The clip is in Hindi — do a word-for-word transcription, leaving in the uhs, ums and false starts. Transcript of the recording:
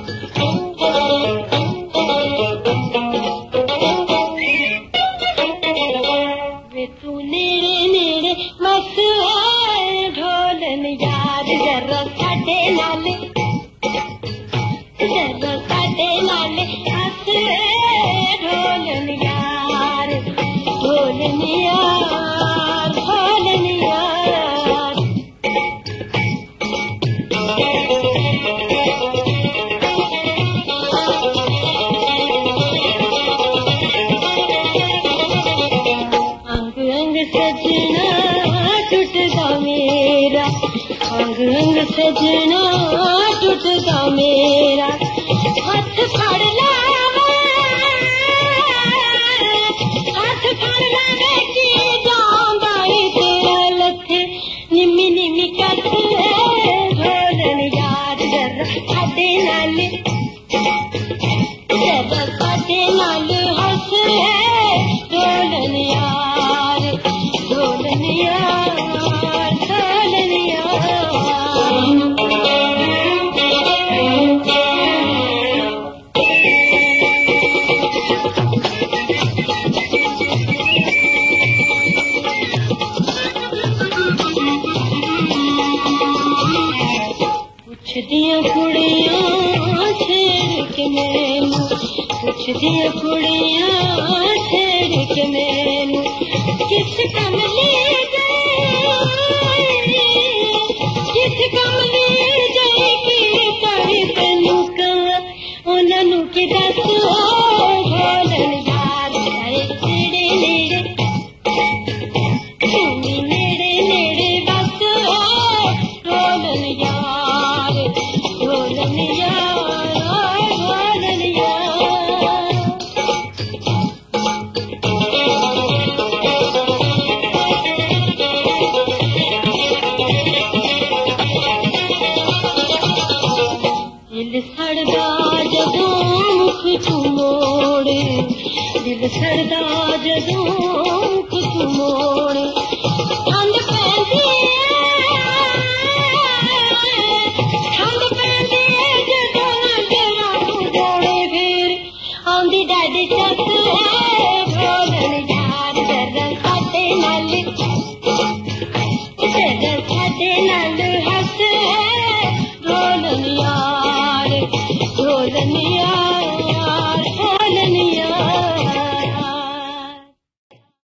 वे तू नेड़े नेड़े मस ढोलन याद जरा साडे नाल जरा साडे नाल मस ढोलन यार ढोलन यार ढोलन यार अंग अंग सजना टूटदा मेरा अंग अंग सजना टूटदा मेरा हाथ फड़ ला हाथ फड़ ला बेटी जांदा तेरा लथे निम्मी निम्मी कत ढोलन याद जरा साडे नाल जरा साडे नाल हंस ढोलन यार ढोलन यार ढोलन यार पुछदियां कुड़ियां छेड़ के मैनू पुछदियां कुड़ियां छेड़ के मैनू किस कमली गई किस कमली गई की करी तैनू कहां उन्हां नू की दस ढोलन यार है नेड़े नेड़े तूं नेड़े नेड़े बस ढोलन यार ढोलन यार ढोलन यार दिल सड़दा जदों मुख तू मोड़ दिल सड़दा जदों मुख तू मोड़ ठंड पैंदी ठंड पैंदी जदों तेरा जोड़े फिर आंदी डैडी चस ढोलन यार जरा साडे नाल